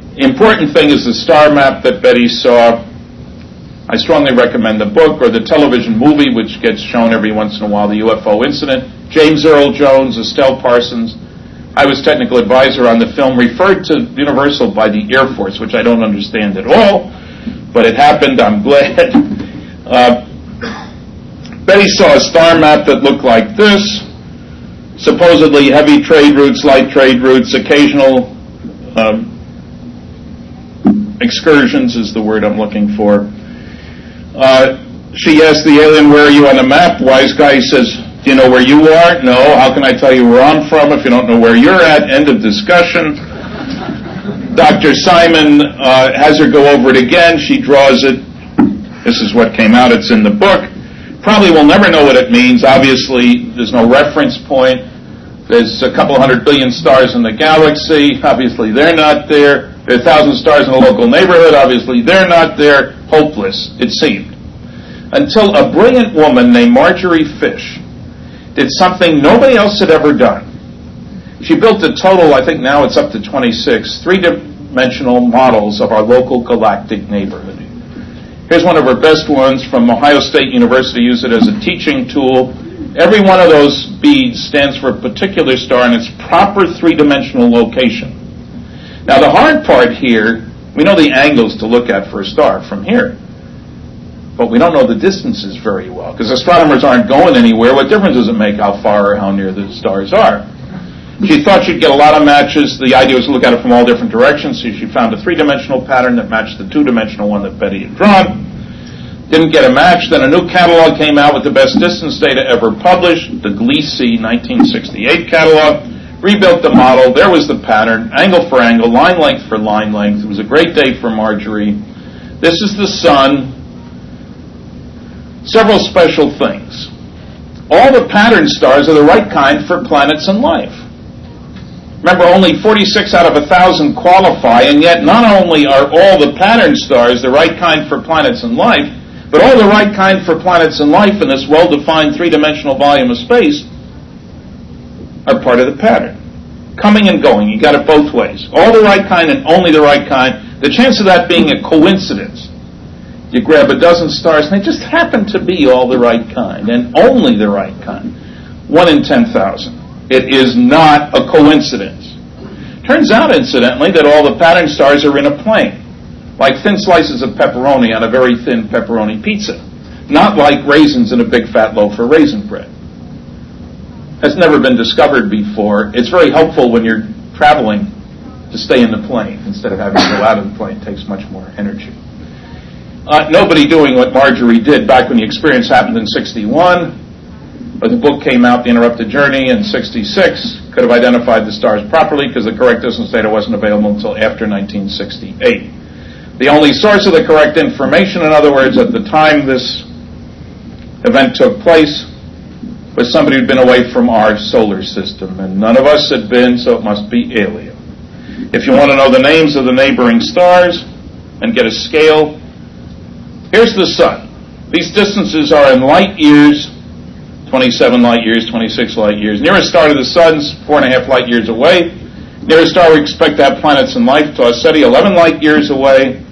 The important thing is the star map that Betty saw. I strongly recommend the book or the television movie, which gets shown every once in a while, the UFO incident. James Earl Jones, Estelle Parsons. I was technical advisor on the film, referred to Universal by the Air Force, which I don't understand at all, but it happened, I'm glad. Betty saw a star map that looked like this. Supposedly heavy trade routes, light trade routes, occasional excursions is the word I'm looking for. She asked the alien, where are you on the map? Wise guy says, do you know where you are? No. How can I tell you where I'm from if you don't know where you're at? End of discussion. Dr. Simon has her go over it again. She draws it. This is what came out. It's in the book. Probably will never know what it means. Obviously, there's no reference point. There's a couple 100 billion stars in the galaxy. Obviously, they're not there. There are 1,000 stars in a local neighborhood. Obviously, they're not there. Hopeless, it seemed. Until a brilliant woman named Marjorie Fish did something nobody else had ever done. She built a total, I think now it's up to 26, three-dimensional models of our local galactic neighborhood. Here's one of her best ones from Ohio State University. Use it as a teaching tool. Every one of those beads stands for a particular star in its proper three-dimensional location. Now the hard part here, we know the angles to look at for a star from here. But we don't know the distances very well, because astronomers aren't going anywhere. What difference does it make how far or how near the stars are? She thought she'd get a lot of matches. The idea was to look at it from all different directions, so she found a three-dimensional pattern that matched the two-dimensional one that Betty had drawn. Didn't get a match. Then a new catalog came out with the best distance data ever published, the Gliese 1968 catalog. Rebuilt the model. There was the pattern, angle for angle, line length for line length. It was a great day for Marjorie. This is the sun. Several special things. All the pattern stars are the right kind for planets and life. Remember, only 46 out of 1,000 qualify, and yet not only are all the pattern stars the right kind for planets and life, but all the right kind for planets and life in this well-defined three-dimensional volume of space are part of the pattern. Coming and going, you got it both ways. All the right kind and only the right kind. The chance of that being a coincidence. You grab a dozen stars and they just happen to be all the right kind and only the right kind. 1 in 10,000. It is not a coincidence. Turns out, incidentally, that all the pattern stars are in a plane, like thin slices of pepperoni on a very thin pepperoni pizza, not like raisins in a big fat loaf of raisin bread. That's never been discovered before. It's very helpful when you're traveling to stay in the plane instead of having to go out of the plane. It takes much more energy. Nobody doing what Marjorie did back when the experience happened in 61. But the book came out, The Interrupted Journey, in 66. Could have identified the stars properly because the correct distance data wasn't available until after 1968. The only source of the correct information, in other words, at the time this event took place, was somebody who'd been away from our solar system. And none of us had been, so it must be alien. If you want to know the names of the neighboring stars and get a scale, here's the sun. These distances are in light years. 27 light years, 26 light years. Nearest star to the sun's 4.5 light years away. Nearest star we expect to have planets and life, Tau-Ceti, 11 light years away.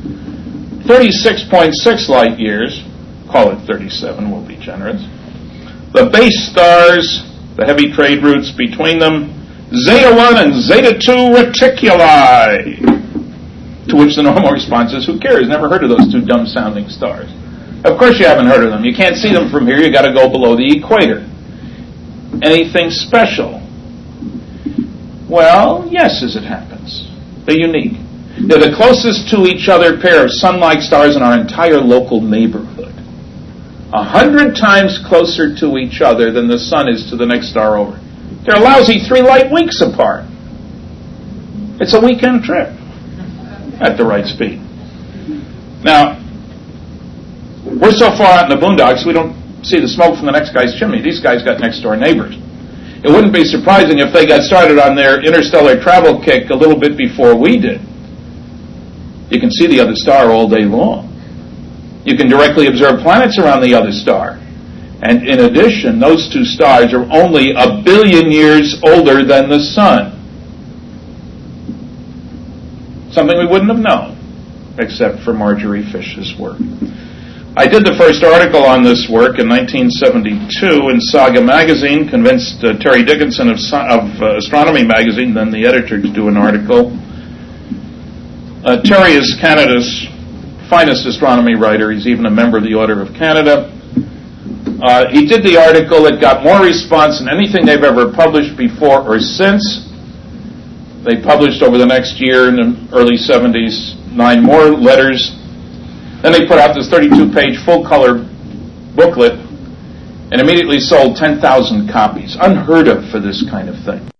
36.6 light years, call it 37, we'll be generous. The base stars, the heavy trade routes between them, Zeta 1 and Zeta 2 Reticuli. To which the normal response is, who cares? Never heard of those two dumb-sounding stars. Of course you haven't heard of them. You can't see them from here. You've got to go below the equator. Anything special? Well, yes, as it happens. They're unique. They're the closest to each other pair of sun-like stars in our entire local neighborhood. 100 times closer to each other than the sun is to the next star over. They're a lousy 3 light weeks apart. It's a weekend trip at the right speed. Now, we're so far out in the boondocks, we don't see the smoke from the next guy's chimney. These guys got next-door neighbors. It wouldn't be surprising if they got started on their interstellar travel kick a little bit before we did. You can see the other star all day long. You can directly observe planets around the other star. And in addition, those two stars are only 1 billion years older than the sun. something we wouldn't have known except for Marjorie Fish's work. I did the first article on this work in 1972 in Saga magazine, convinced Terry Dickinson of Astronomy magazine, then the editor, to do an article. Terry is Canada's finest astronomy writer. He's even a member of the Order of Canada. He did the article. It got more response than anything they've ever published before or since. They published over the next year in the early 70s 9 more letters. Then they put out this 32-page full-color booklet and immediately sold 10,000 copies. Unheard of for this kind of thing.